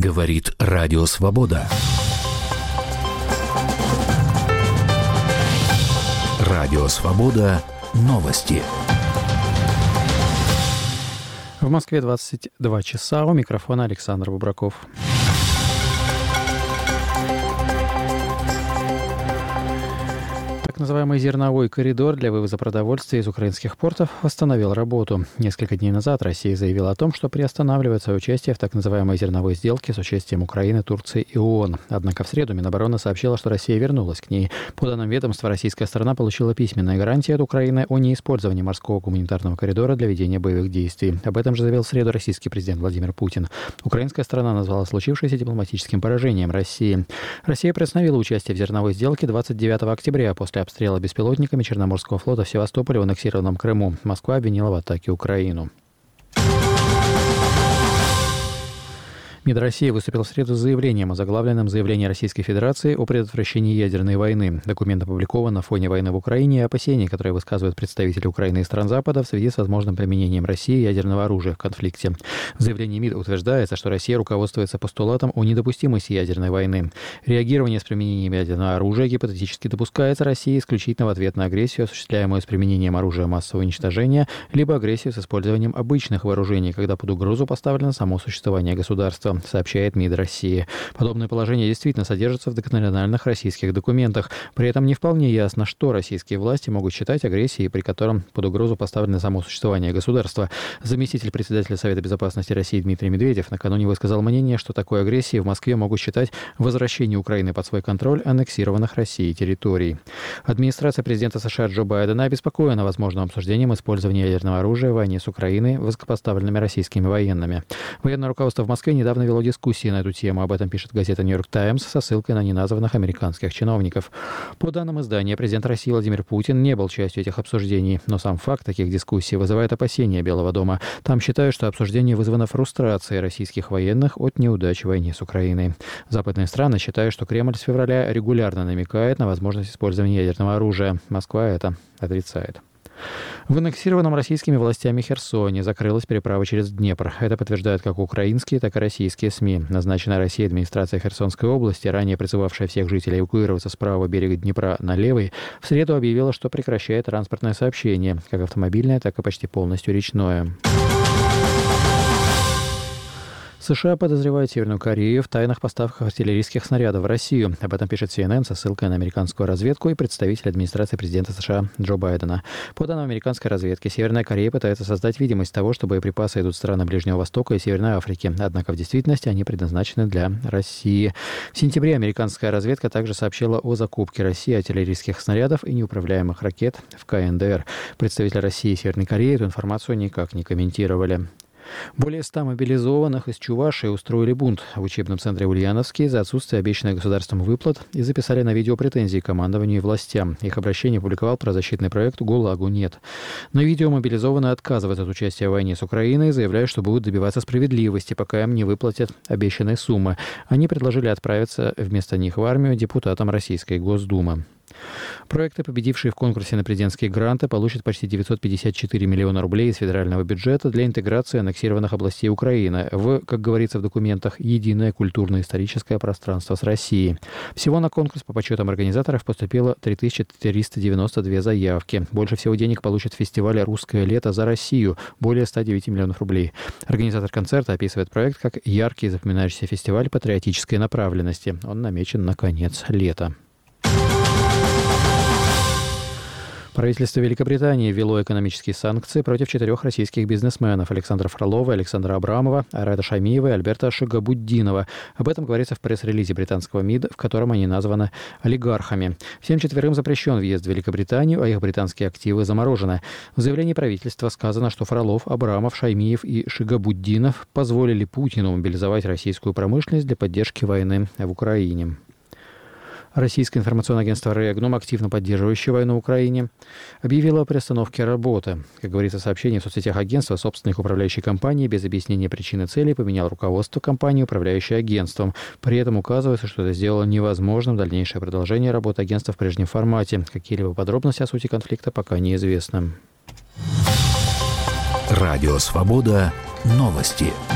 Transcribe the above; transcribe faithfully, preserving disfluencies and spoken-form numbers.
Говорит Радио Свобода. Радио Свобода. Новости. В Москве двадцать два часа. У микрофона Александр Бубраков. Так называемый зерновой коридор для вывоза продовольствия из украинских портов восстановил работу. Несколько дней назад Россия заявила о том, что приостанавливает свое участие в так называемой зерновой сделке с участием Украины, Турции и ООН. Однако в среду Минобороны сообщила, что Россия вернулась к ней. По данным ведомства, российская сторона получила письменные гарантии от Украины о неиспользовании морского гуманитарного коридора для ведения боевых действий. Об этом же заявил в среду российский президент Владимир Путин. Украинская сторона назвала случившееся дипломатическим поражением России. Россия приостановила участие в зерновой сделке двадцать девятого октября после обстрела беспилотниками Черноморского флота в Севастополе в аннексированном Крыму. Москва обвинила в атаке Украину. МИД России выступил в среду с заявлением, озаглавленным «Заявление Российской Федерации о предотвращении ядерной войны». Документ опубликован на фоне войны в Украине и опасений, которые высказывают представители Украины и стран Запада в связи с возможным применением России ядерного оружия в конфликте. В заявлении МИД утверждается, что Россия руководствуется постулатом о недопустимости ядерной войны. Реагирование с применением ядерного оружия гипотетически допускается Россией исключительно в ответ на агрессию, осуществляемую с применением оружия массового уничтожения, либо агрессию с использованием обычных вооружений, когда под угрозу поставлено само существование государства, сообщает МИД России. Подобное положение действительно содержится в национальных российских документах. При этом не вполне ясно, что российские власти могут считать агрессией, при котором под угрозу поставлено само существование государства. Заместитель председателя Совета безопасности России Дмитрий Медведев накануне высказал мнение, что такой агрессией в Москве могут считать возвращение Украины под свой контроль аннексированных Россией территорий. Администрация президента США Джо Байдена обеспокоена возможным обсуждением использования ядерного оружия в войне с Украиной высокопоставленными российскими военными. Военное руководство в Москве недавно вело дискуссии на эту тему. Об этом пишет газета «Нью-Йорк Таймс» со ссылкой на неназванных американских чиновников. По данным издания, президент России Владимир Путин не был частью этих обсуждений, но сам факт таких дискуссий вызывает опасения Белого дома. Там считают, что обсуждение вызвано фрустрацией российских военных от неудач в войне с Украиной. Западные страны считают, что Кремль с февраля регулярно намекает на возможность использования ядерного оружия. Москва это отрицает. В аннексированном российскими властями Херсоне закрылась переправа через Днепр. Это подтверждают как украинские, так и российские СМИ. Назначенная Россией администрация Херсонской области, ранее призывавшая всех жителей эвакуироваться с правого берега Днепра на левый, в среду объявила, что прекращает транспортное сообщение, как автомобильное, так и почти полностью речное. США подозревают Северную Корею в тайных поставках артиллерийских снарядов в Россию. Об этом пишет си эн эн со ссылкой на американскую разведку и представитель администрации президента США Джо Байдена. По данным американской разведки, Северная Корея пытается создать видимость того, что боеприпасы идут в страны Ближнего Востока и Северной Африки. Однако в действительности они предназначены для России. В сентябре американская разведка также сообщила о закупке России артиллерийских снарядов и неуправляемых ракет в ка эн дэ эр. Представители России и Северной Кореи эту информацию никак не комментировали. Более ста мобилизованных из Чувашии устроили бунт в учебном центре Ульяновске за отсутствие обещанных государством выплат и записали на видео претензии командованию и властям. Их обращение публиковал правозащитный проект «ГУЛАГу нет». На видео мобилизованные отказываются от участия в войне с Украиной, заявляя, что будут добиваться справедливости, пока им не выплатят обещанные суммы. Они предложили отправиться вместо них в армию депутатам Российской Госдумы. Проекты, победившие в конкурсе на президентские гранты, получат почти девятьсот пятьдесят четыре миллиона рублей из федерального бюджета для интеграции аннексированных областей Украины в, как говорится в документах, единое культурно-историческое пространство с Россией. Всего на конкурс по подсчетам организаторов поступило три тысячи триста девяносто две заявки. Больше всего денег получит фестиваль «Русское лето за Россию» – более ста девяти миллионов рублей. Организатор концерта описывает проект как яркий и запоминающийся фестиваль патриотической направленности. Он намечен на конец лета. Правительство Великобритании ввело экономические санкции против четырех российских бизнесменов: Александра Фролова, Александра Абрамова, Айрата Шамиева и Альберта Шигабуддинова. Об этом говорится в пресс-релизе британского МИД, в котором они названы олигархами. Всем четверым запрещен въезд в Великобританию, а их британские активы заморожены. В заявлении правительства сказано, что Фролов, Абрамов, Шаймиев и Шигабуддинов позволили Путину мобилизовать российскую промышленность для поддержки войны в Украине. Российское информационное агентство «Регнум», активно поддерживающее войну в Украине, объявило о приостановке работы. Как говорится в сообщении в соцсетях агентства, собственник управляющей компании без объяснения причин и целей поменял руководство компании, управляющей агентством. При этом указывается, что это сделало невозможным дальнейшее продолжение работы агентства в прежнем формате. Какие-либо подробности о сути конфликта пока неизвестны. Радио «Свобода». Новости.